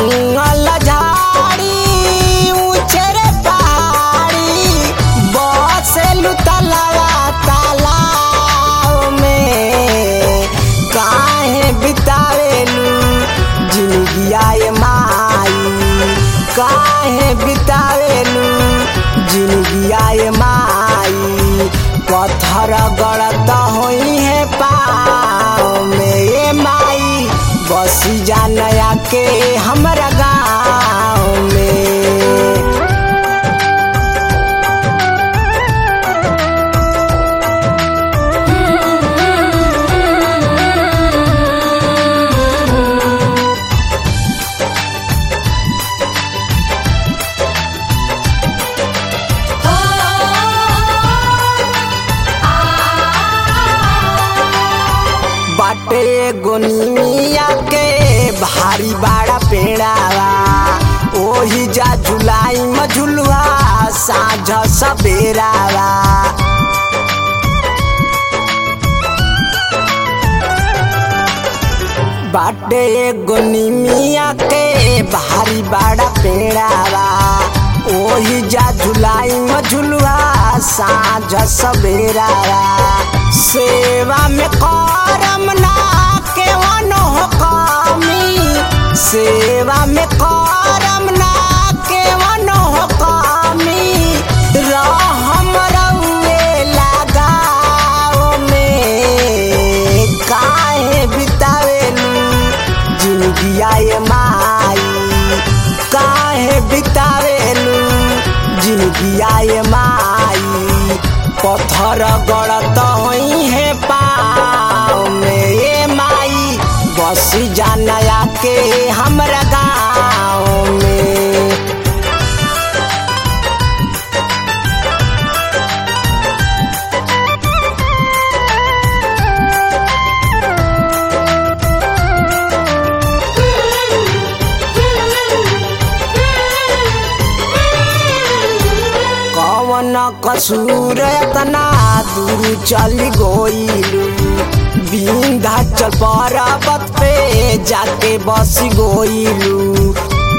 जंगल झाड़ी ऊंचे पहाड़ी बसेलू तलवा तालाब में काहे बितावेलू जिंदगिया ये माई काहे बितावेलू जिंदगिया ये माई पत्थर गड़त होई है पाँव में ये माई बसी जानया के हमरा गाँव में। बाटे गोनिया के भारी बड़ा पेड़ावा ओही जा झुलाई मझुलवा साँझ सबेरावा। बाटे गोनिया के भारी बड़ा पेड़ावा ओही जा झुलाई मझुलवा साँझ सबेरावा। सेवा में करम ना केवनो हो कमी सेवा में करम ना केवनो हो कमी रहम रउए लगाओ में काहे बितावेलू जिंदगिया ये माई काहे बितावेलू जिंदगिया ये माई पत्थर गड़त होई है पाँव में ये माई बसी जानया के हमरा गाँव में। कौन कसूर इतना दूर चल गोइलू विंध्याचल पर्वत पे जाके बस गोइलू।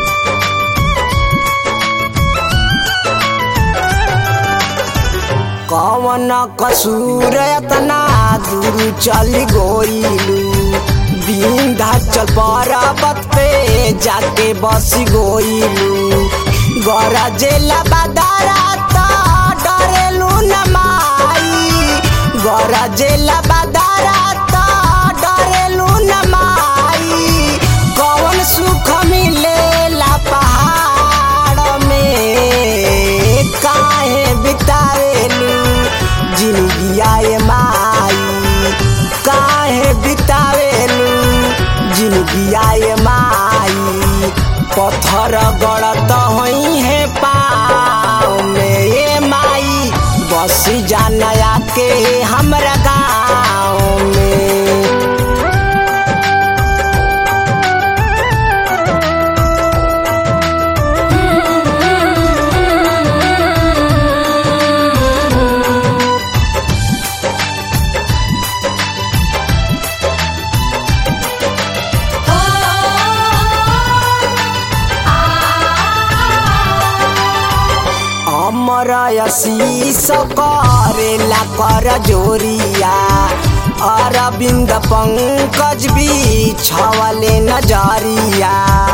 कौन कसूर इतना दूर चल गोइलू विंध्याचल पर्वत पे जाके बस गोइलू। गरजेला बदारा डरेलू न माई गरजेला बदारा डरेलू न माई कौन सुख मिलेला पहाड़ में काहे बितावेलू जिंदगिया ये माई काहे बितावेलू जिंदगिया ये माई पत्थर गड़त होई है पाँव में ये माई बसी जानया के हमरा गाँव में। अमर आशीष करेला कर जोरिया अरविंद पंकज बिछवले नजरिया।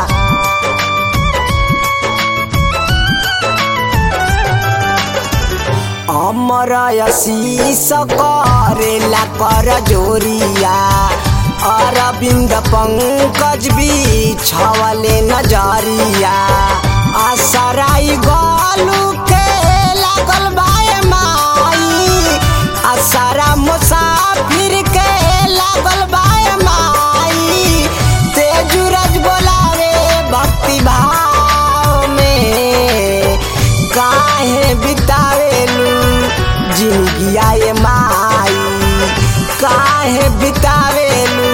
अमर आशीष करेला कर जोरिया अरविंद पंकज बिछवले नजरिया। आसराई गलू के लागल बाए माई आसरा मुसाफिर के लागल बाए माई तेजूरज बोलावे भक्ति भाव में काहे बितावेलू जिंदगिया ये माई काहे बितावेलू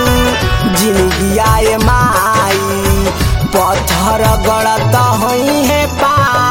जिंदगिया ये माई पत्थर गड़त होई है पा